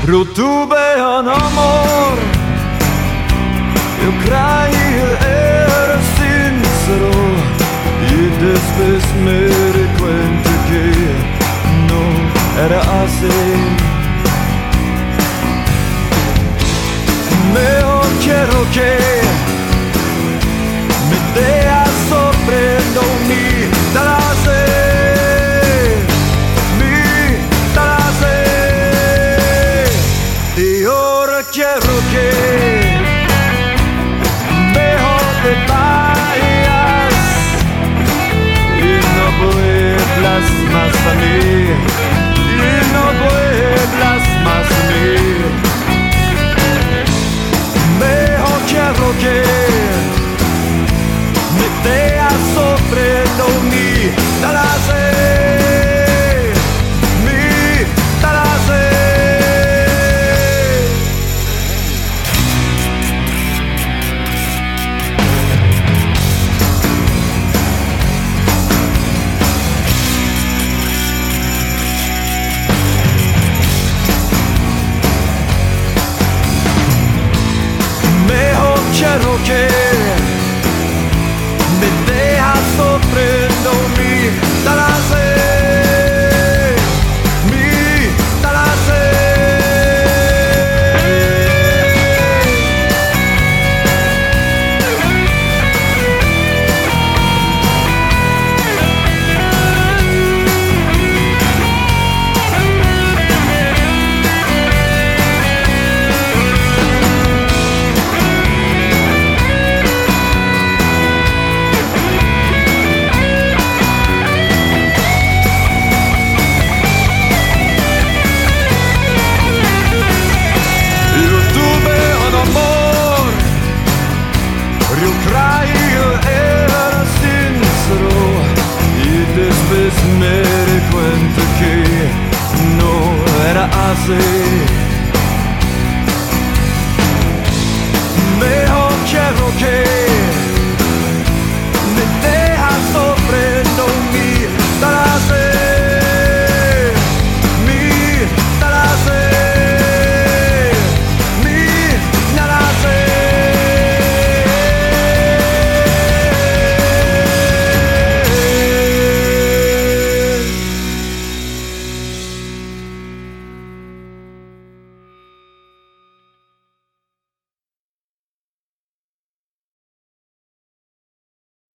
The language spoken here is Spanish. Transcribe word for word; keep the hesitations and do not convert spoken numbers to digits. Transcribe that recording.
Io tuve un amor, eu creí era sincero y después me di cuenta que no era así. Mejor quiero que me dejas sorprendo mi talase, mi talase. Y ahora quiero que mejor te vayas y no vuelvas más a mí, y no vuelvas más a mí. Mejor quiero que me dejas sorprendo mi talase, mi talase. Mejor quiero que me dejas sorprendo mi talase, mi talase. Io creí era sincero y después me di cuenta que no era así.